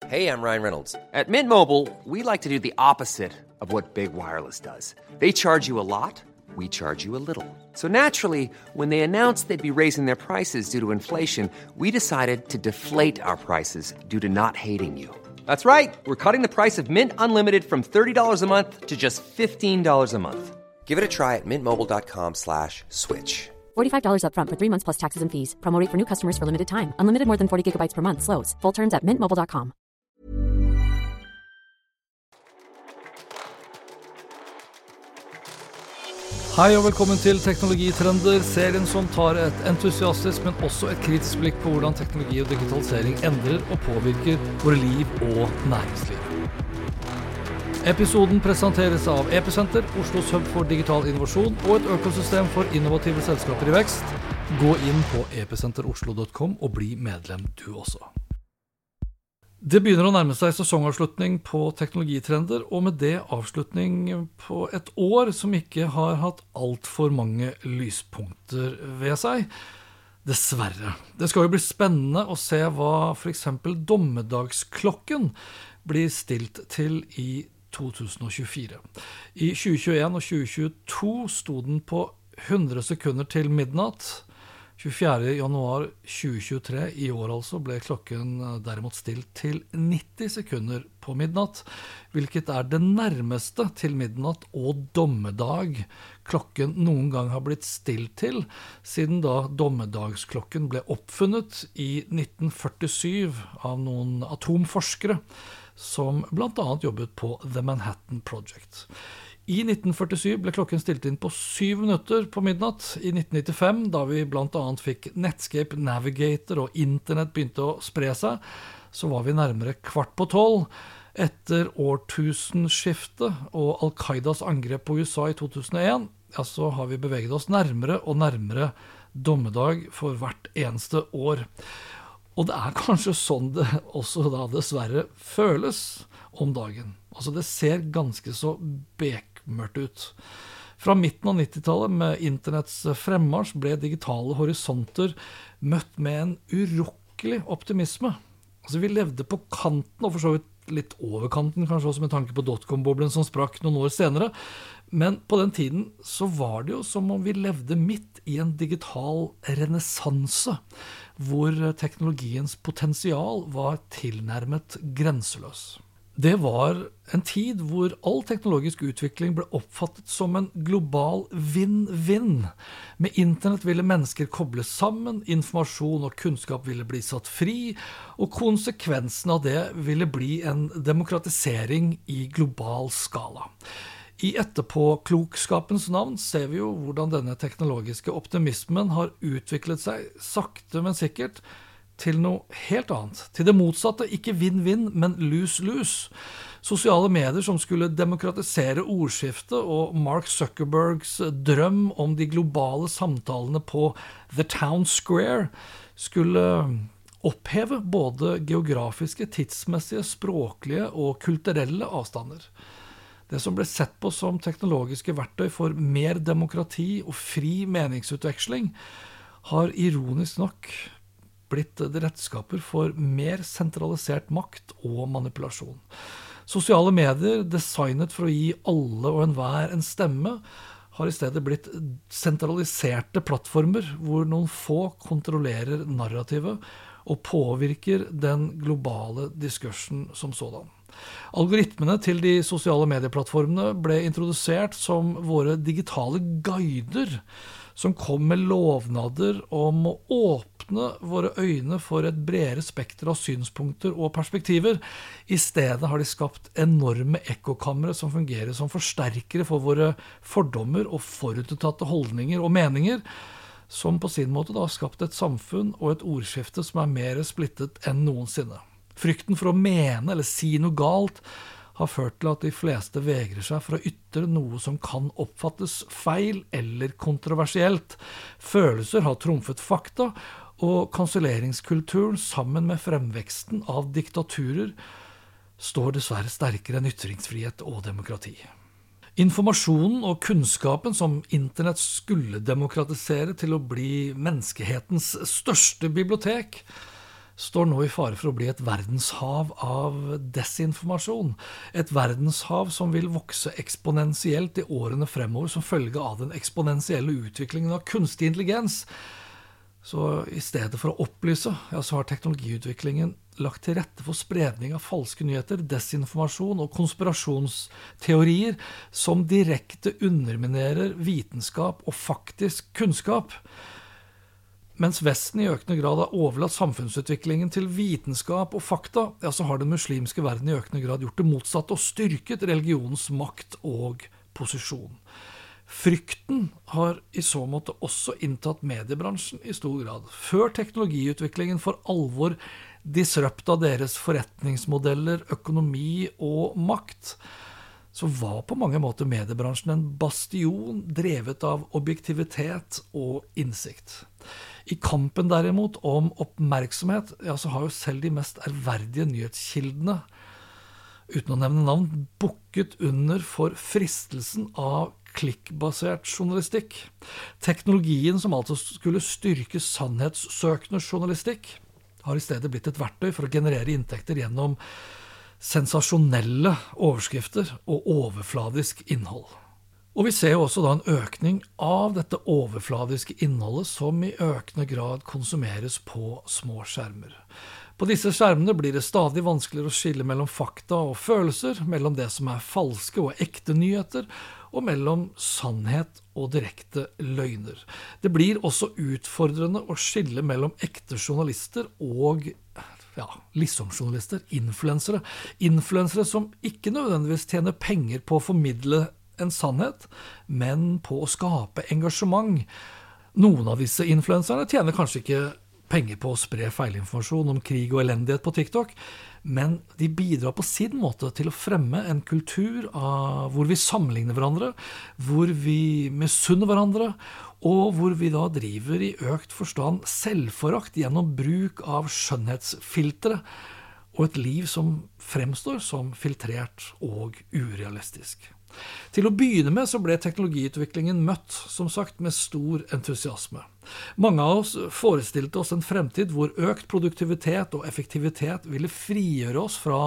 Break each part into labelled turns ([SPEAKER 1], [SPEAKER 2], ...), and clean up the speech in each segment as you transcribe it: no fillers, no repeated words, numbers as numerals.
[SPEAKER 1] Hey, I'm Ryan Reynolds. At Mint Mobile, we like to do the opposite of what Big Wireless does. They charge you a lot, we charge you a little. So naturally, when they announced they'd be raising their prices due to inflation, we decided to deflate our prices due to not hating you. That's right. We're cutting the price of Mint Unlimited from $30 a month to just $15 a month. Give it a try at mintmobile.com/switch.
[SPEAKER 2] $45 up front for 3 months plus taxes and fees. Promo rate for new customers for limited time. Unlimited more than 40 gigabytes per month. Slows full terms at mintmobile.com.
[SPEAKER 3] Hei og velkommen til Teknologitrender, serien som tar et entusiastisk, men også et kritisk blikk på hvordan teknologi og digitalisering endrer og påvirker våre liv og næringsliv. Episoden presenteres av Epicenter, Oslos hub for digital innovasjon og et økosystem for innovative selskaper i vekst. Gå inn på epicenteroslo.com og bli medlem du også. Det begynner å nærme seg sesongavslutning på teknologitrender, og med det avslutning på et år som ikke har hatt alt for mange lyspunkter ved seg. Dessverre. Det skal jo bli spennende å se hva for eksempel dommedagsklokken blir stilt til i 2024. I 2021 og 2022 sto den på 100 sekunder til midnatt. 24. januar 2023 i år altså ble klokken derimot stilt til 90 sekunder på midnatt, hvilket det nærmeste til midnatt og dommedag klokken noen gang har blitt stilt til, siden da dommedagsklokken ble oppfunnet i 1947 av noen atomforskere som blant annet jobbet på The Manhattan Project. I 1947 ble klokken stilt inn på 7 minutter på midnatt. I 1995, da vi blant annet fikk Netscape Navigator og internett begynte å spre seg, så var vi nærmere 11:15. Etter årtusenskiftet og Al-Qaidas angrep på USA i 2001, ja, så har vi beveget oss nærmere og nærmere dommedag for hvert eneste år. Og det kanskje sånn det også da dessverre føles om dagen. Altså det ser ganske så bekmørkt ut. Fra midten av 90-tallet med internetts fremmarsj ble digitale horisonter møtt med en urokkelig optimisme. Altså vi levde på kanten, og for så vidt litt over kanten, kanskje også med tanke på dotcom-boblen som sprakk noen år senere. Men på den tiden så var det jo som om vi levde midt i en digital renessanse, hvor teknologiens potensial var tilnærmet grenseløs. Det var en tid hvor all teknologisk utvikling ble oppfattet som en global vinn-vinn. Med internett ville mennesker kobles sammen, informasjon og kunnskap ville bli satt fri, og konsekvensen av det ville bli en demokratisering i global skala. I etterpåklokskapens navn ser vi jo hvordan denne teknologiske optimismen har utviklet seg sakte, men sikkert, til noe helt annet. Til det motsatte, ikke vinn-vinn, men lose-lose. Sosiale medier som skulle demokratisere ordskiftet, og Mark Zuckerbergs drøm om de globale samtalene på The Town Square skulle oppheve både geografiske, tidsmessige, språklige og kulturelle avstander. Det som ble sett på som teknologiske verktøy for mer demokrati og fri meningsutveksling, har ironisk nok blitt redskaper for mer sentralisert makt og manipulasjon. Sosiale medier, designet for å gi alle og enhver en stemme, har i stedet blitt sentraliserte plattformer hvor noen få kontrollerer narrativet og påvirker den globale diskursen som sådan. Algoritmene til de sosiale medieplattformene ble introdusert som våre digitale guider, som kom med lovnader om å åpne våre øyne for et bredere spekter av synspunkter og perspektiver. I stedet har de skapt enorme ekkokamre som fungerer som forsterkere for våre fordommer og forutinntatte holdninger og meninger, som på sin måte da har skapt et samfunn og et ordskifte som mer splittet enn noensinne. Frykten for å mene eller si noe galt har ført til at de fleste vegrer seg for å ytre noe som kan oppfattes feil eller kontroversielt. Følelser har trumfet fakta, og kanselleringskulturen sammen med fremveksten av diktaturer står dessverre sterkere enn ytringsfrihet og demokrati. Informasjonen og kunnskapen som internett skulle demokratisere til å bli menneskehetens største bibliotek, står nå i fare for å bli et verdenshav av desinformasjon. Et verdenshav som vil vokse eksponentielt i årene fremover som følge av den eksponentielle utviklingen av kunstig intelligens. Så i stedet for å opplyse, så har teknologiutviklingen lagt til rette for spredning av falske nyheter, desinformasjon og konspirasjonsteorier som direkte underminerer vitenskap og faktisk kunnskap. Mens Vesten i økende grad har overlatt samfunnsutviklingen til vitenskap og fakta, så har den muslimske verden i økende grad gjort det motsatte og styrket religionens makt og posisjon. Frykten har i så måte også inntatt mediebransjen i stor grad. Før teknologiutviklingen for alvor disrupta deres forretningsmodeller, økonomi og makt, så var på mange måter mediebransjen en bastion drevet av objektivitet og innsikt. I kampen derimot om oppmerksomhet, så har jo selv de mest ærverdige nyhetskildene, uten å nevne navn, bukket under for fristelsen av klikkbasert journalistikk. Teknologien som altså skulle styrke sannhetssøkende journalistikk, har i stedet blitt et verktøy for å generere inntekter gjennom sensasjonelle overskrifter og overfladisk innhold. Og vi ser jo også da en økning av dette overfladiske innholdet som i økende grad konsumeres på små skjermer. På disse skjermene blir det stadig vanskeligere å skille mellom fakta og følelser, mellom det som er falske og ekte nyheter, og mellom sannhet og direkte løgner. Det blir også utfordrende å skille mellom ekte journalister og liksom-journalister, influensere. Influensere som ikke nødvendigvis tjener penger på å formidle en sannhet, men på å skape engasjement. Noen av disse influenserne tjener kanskje ikke penger på å spre feilinformasjon om krig og elendighet på TikTok, men de bidrar på sin måte til å fremme en kultur hvor vi sammenligner hverandre, hvor vi misunner hverandre, og hvor vi da driver i økt forstand selvforakt gjennom bruk av skjønnhetsfiltre, og et liv som fremstår som filtrert og urealistisk. Til å begynne med så ble teknologiutviklingen møtt, som sagt, med stor entusiasme. Mange av oss forestilte oss en fremtid hvor økt produktivitet og effektivitet ville frigjøre oss fra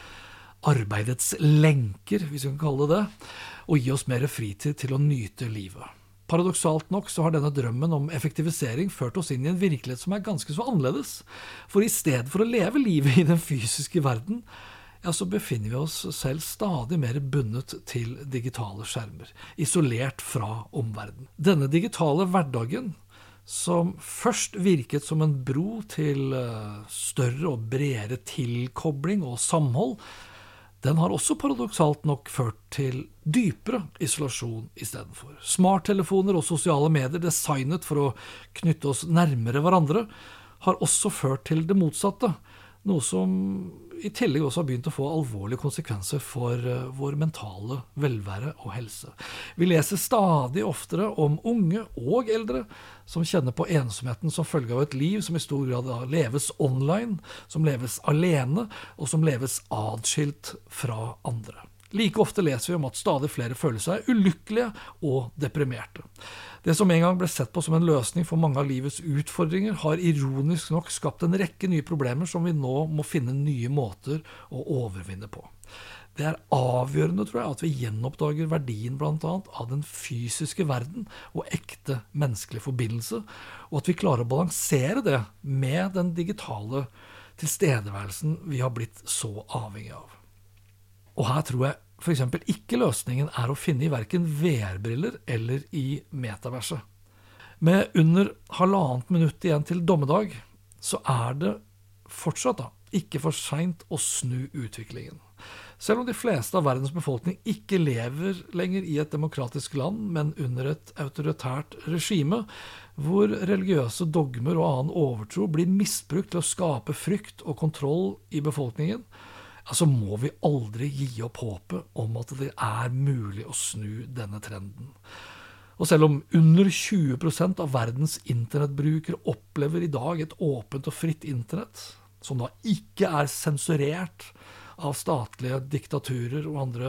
[SPEAKER 3] arbeidets lenker, hvis vi kan kalle det det, og gi oss mer fritid til å nyte livet. Paradoksalt nok så har denne drømmen om effektivisering ført oss inn i en virkelighet som er ganske så annerledes. For i stedet for å leve livet i den fysiske verden, så befinner vi oss selv stadig mer bundet til digitale skjermer, isolert fra omverdenen. Denne digitale hverdagen, som først virket som en bro til større og bredere tilkobling og samhold, den har også paradoksalt nok ført til dypere isolasjon i stedet for. Smarttelefoner og sosiale medier designet for å knytte oss nærmere hverandre, har også ført til det motsatte, noe som i tillegg også har begynt å få alvorlige konsekvenser for vår mentale velvære og helse. Vi leser stadig oftere om unge og eldre som kjenner på ensomheten som følge av et liv som i stor grad leves online, som leves alene og som leves adskilt fra andre. Like ofte leser vi om at stadig flere føler seg ulykkelige og deprimerte. Det som en gang ble sett på som en løsning for mange av livets utfordringer, har ironisk nok skapt en rekke nye problemer som vi nå må finne nye måter å overvinne på. Det er avgjørende, tror jeg, at vi gjenoppdager verdien blant annet av den fysiske verden og ekte menneskelig forbindelse, og at vi klarer å balansere det med den digitale tilstedeværelsen vi har blitt så avhengig av. Og her tror jeg for eksempel ikke løsningen er å finne i hverken VR-briller eller i metaverset. Med under 1,5 minutt igjen til dommedag, så er det fortsatt ikke for sent å snu utviklingen. Selv om de fleste av verdens befolkning ikke lever lenger i et demokratisk land, men under et autoritært regime, hvor religiøse dogmer og annen overtro blir misbrukt til å skape frykt og kontroll i befolkningen, så må vi aldri gi opp håpet om at det er mulig å snu denne trenden. Og selv om under 20% av verdens internettbrukere opplever i dag et åpent og fritt internett, som da ikke er sensurert av statlige diktaturer og andre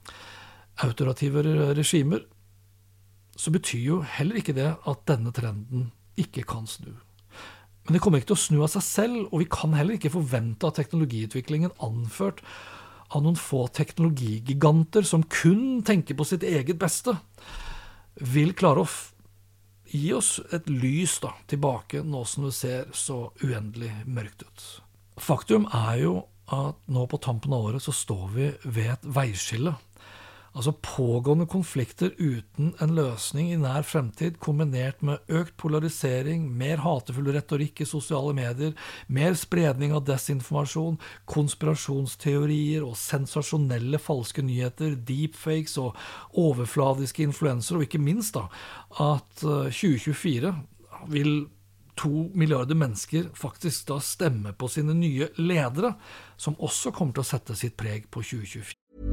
[SPEAKER 3] autorative regimer, så betyr jo heller ikke det at denne trenden ikke kan snu. Men det kommer ikke til å snu av seg selv, og vi kan heller ikke forvente at teknologiutviklingen anført av noen få teknologigiganter som kun tenker på sitt eget beste, vil klare å gi oss et lys tilbake nå som det ser så uendelig mørkt ut. Faktum jo at nå på tampen av året så står vi ved et veiskille. Altså pågående konflikter uten en løsning i nær fremtid, kombinert med økt polarisering, mer hatefull retorikk i sosiale medier, mer spredning av desinformasjon, konspirasjonsteorier og sensasjonelle falske nyheter, deepfakes og overfladiske influenser, og ikke minst at 2024 vil 2 milliarder mennesker faktisk stemme på sine nye ledere, som også kommer til å sette sitt preg på 2024.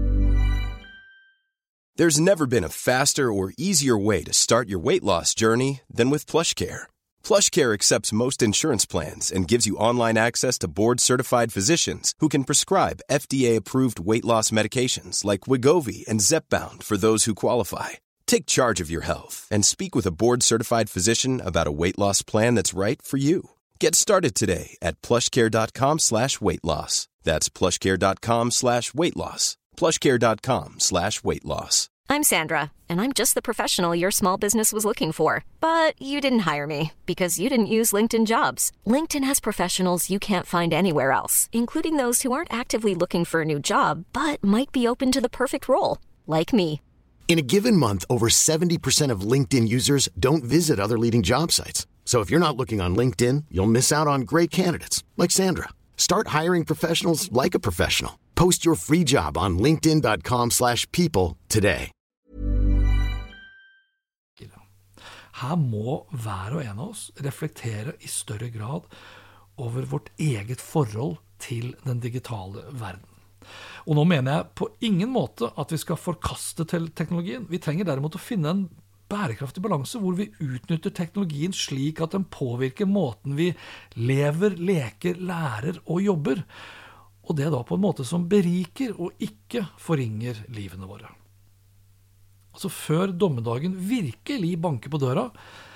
[SPEAKER 4] There's never been a faster or easier way to start your weight loss journey than with PlushCare. PlushCare accepts most insurance plans and gives you online access to board-certified physicians who can prescribe FDA-approved weight loss medications like Wegovy and Zepbound for those who qualify. Take charge of your health and speak with a board-certified physician about a weight loss plan that's right for you. Get started today at plushcare.com/weightloss. That's plushcare.com/weightloss. plushcare.com/weightloss.
[SPEAKER 5] I'm Sandra, and I'm just the professional your small business was looking for. But you didn't hire me because you didn't use LinkedIn Jobs. LinkedIn has professionals you can't find anywhere else, including those who aren't actively looking for a new job, but might be open to the perfect role, like me.
[SPEAKER 6] In a given month, over 70% of LinkedIn users don't visit other leading job sites. So if you're not looking on LinkedIn, you'll miss out on great candidates, like Sandra. Start hiring professionals like a professional. Post your free job on linkedin.com/people today.
[SPEAKER 3] Her må hver og en av oss reflektere i større grad over vårt eget forhold til den digitale verden. Og nå mener jeg på ingen måte at vi skal forkaste til teknologien. Vi trenger derimot å finne en bærekraftig balanse hvor vi utnytter teknologien slik at den påvirker måten vi lever, leker, lærer og jobber. Og det da på en måte som beriker og ikke forringer livene våre. Altså før dommedagen virkelig banker på døra,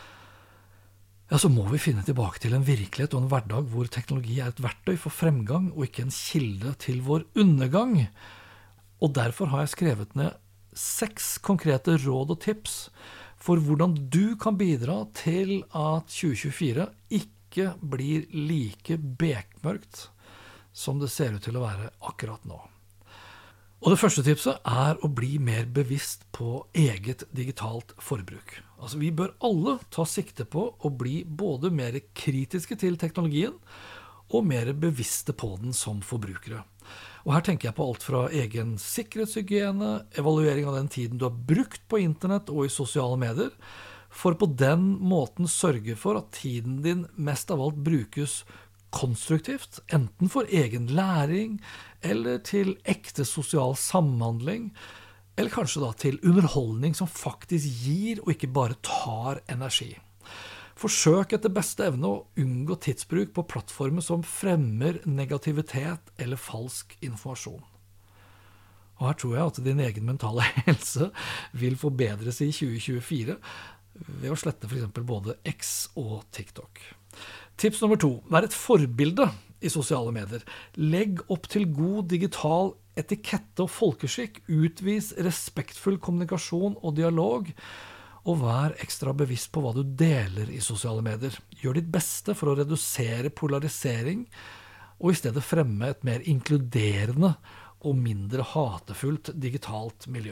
[SPEAKER 3] ja, så må vi finne tilbake til en virkelighet og en hverdag hvor teknologi et verktøy for fremgang og ikke en kilde til vår undergang. Og derfor har jeg skrevet ned 6 konkrete råd og tips for hvordan du kan bidra til at 2024 ikke blir like bekmørkt som det ser ut til å være akkurat nå. Og det første tipset å bli mer bevisst på eget digitalt forbruk. Altså vi bør alle ta sikte på å bli både mer kritiske til teknologien og mer bevisste på den som forbrukere. Og her tenker jeg på alt fra egen sikkerhetshygiene, evaluering av den tiden du har brukt på internett og i sosiale medier, for på den måten sørge for at tiden din mest av alt brukes konstruktivt, enten for egen læring, eller til ekte sosial samhandling, eller kanskje da til underholdning som faktisk gir og ikke bare tar energi. Forsøk etter beste evne å unngå tidsbruk på plattformer som fremmer negativitet eller falsk informasjon. Og her tror jeg at din egen mentale helse vil forbedres i 2024 ved å slette for eksempel både X og TikTok. Tips nummer 2. Vær et forbilde i sosiale medier. Legg opp til god digital etikette og folkeskikk. Utvis respektfull kommunikasjon og dialog. Og vær ekstra bevisst på hva du deler i sosiale medier. Gjør ditt beste for å redusere polarisering, og i stedet fremme et mer inkluderende og mindre hatefullt digitalt miljø.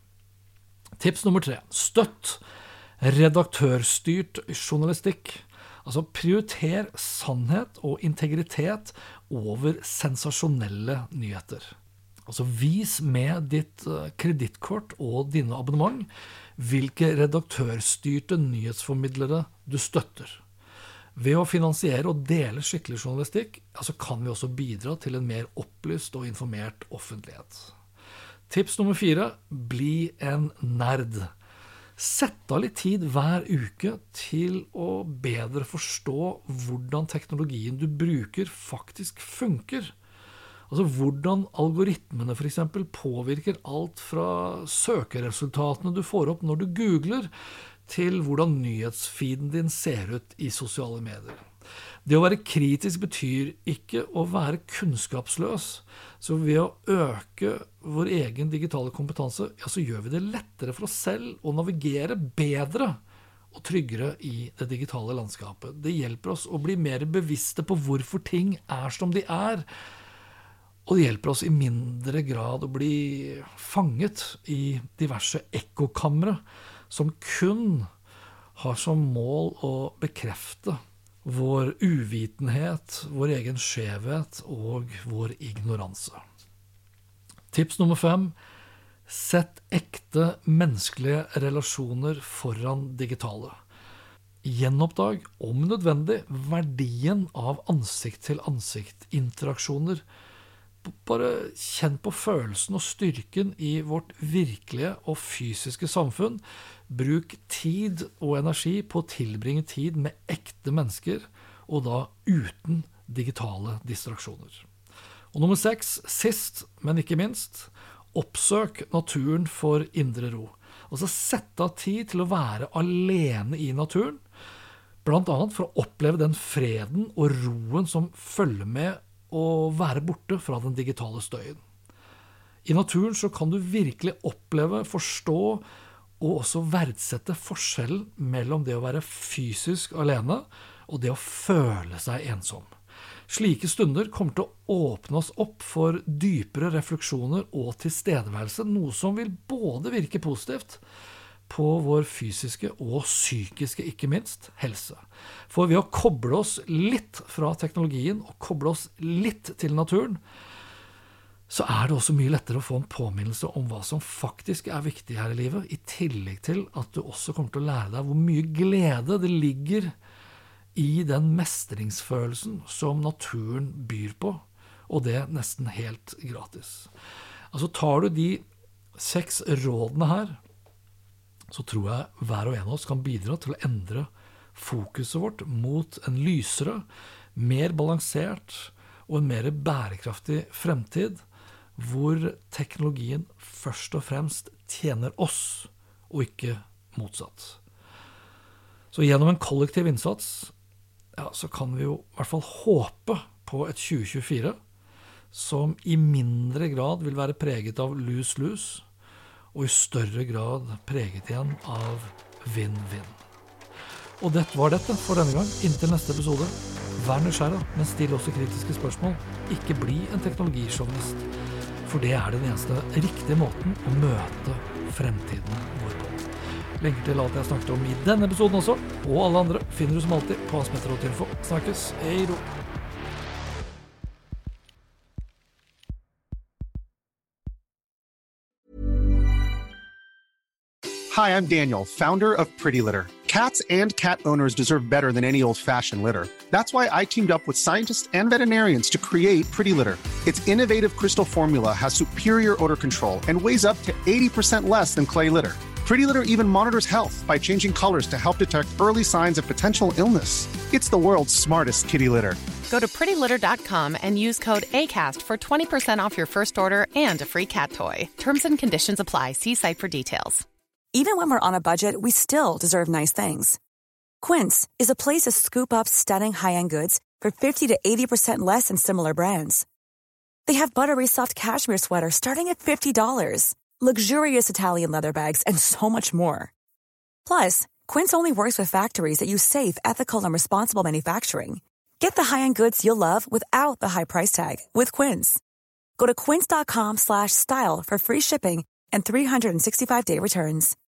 [SPEAKER 3] Tips nummer 3. Støtt redaktørstyrt journalistikk. Altså prioriter sannhet og integritet over sensasjonelle nyheter. Altså vis med ditt kredittkort og dine abonnement hvilke redaktørstyrte nyhetsformidlere du støtter. Ved å finansiere og dele skikkelig journalistikk, altså kan vi også bidra til en mer opplyst og informert offentlighet. Tips nummer 4. Bli en nerd. Sett av litt tid hver uke til å bedre forstå hvordan teknologien du bruker faktisk funker. Altså hvordan algoritmene for eksempel påvirker alt fra søkeresultatene du får opp når du googler, til hvordan nyhetsfeeden din ser ut i sosiale medier. Det å være kritisk betyr ikke å være kunnskapsløs. Så ved å øke vår egen digitale kompetanse, ja, så gjør vi det lettere for oss selv å navigere bedre og tryggere i det digitale landskapet. Det hjelper oss å bli mer bevisste på hvorfor ting som de og det hjelper oss i mindre grad å bli fanget i diverse ekkokamre som kun har som mål å bekrefte vår uvitenhet, vår egen skjevhet og vår ignoranse. Tips nummer 5. Sett ekte menneskelige relasjoner foran digitale. Gjenoppdag, om nødvendig, verdien av ansikt-til-ansikt-interaksjoner. Bare kjenn på følelsen og styrken i vårt virkelige og fysiske samfunn. Bruk tid og energi på å tilbringe tid med ekte mennesker, og da uten digitale distraksjoner. Og nummer 6, sist, men ikke minst, oppsøk naturen for indre ro. Altså sett av tid til å være alene i naturen, blant annet for å oppleve den freden og roen som følger med å være borte fra den digitale støyen. I naturen så kan du virkelig oppleve, forstå og også verdsette forskjellen mellom det å være fysisk alene og det å føle seg ensom. Slike stunder kommer til å åpne oss opp for dypere refleksjoner og tilstedeværelse, noe som vil både virke positivt på vår fysiske og psykiske, ikke minst, helse. For ved å koble oss litt fra teknologien og koble oss litt til naturen, så det også mye lettere å få en påminnelse om hva som faktisk viktig her i livet, i tillegg til at du også kommer til å lære deg hvor mye glede det ligger i den mestringsfølelsen som naturen byr på, og det nesten helt gratis. Altså tar du de 6 rådene her, så tror jeg hver og en av oss kan bidra til å endre fokuset vårt mot en lysere, mer balansert og en mer bærekraftig fremtid, hvor teknologien først og fremst tjener oss, og ikke motsatt. Så gjennom en kollektiv innsats, ja, så kan vi jo i hvert fall håpe på et 2024 som i mindre grad vil være preget av lose-lose, og i større grad preget igjen av vinn-vinn. Og det var dette for denne gang. Inntil neste episode, vær nysgjerrig, men still også kritiske spørsmål. Ikke bli en teknologisjovinist, for det den eneste riktige måten å møte fremtiden vår på. Lenker til alt jeg snakket om i denne episoden også, og alle andre finner du som alltid på asmetter.info. Snakkes, hei ro!
[SPEAKER 7] Hi, I'm Daniel, founder of Pretty Litter. Cats and cat owners deserve better than any old-fashioned litter. That's why I teamed up with scientists and veterinarians to create Pretty Litter. Its innovative crystal formula has superior odor control and weighs up to 80% less than clay litter. Pretty Litter even monitors health by changing colors to help detect early signs of potential illness. It's the world's smartest kitty litter.
[SPEAKER 8] Go to prettylitter.com and use code ACAST for 20% off your first order and a free cat toy. Terms and conditions apply. See site for details.
[SPEAKER 9] Even when we're on a budget, we still deserve nice things. Quince is a place to scoop up stunning high-end goods for 50 to 80% less than similar brands. They have buttery soft cashmere sweaters starting at $50, luxurious Italian leather bags, and so much more. Plus, Quince only works with factories that use safe, ethical, and responsible manufacturing. Get the high-end goods you'll love without the high price tag with Quince. Go to quince.com/style for free shipping and 365-day returns.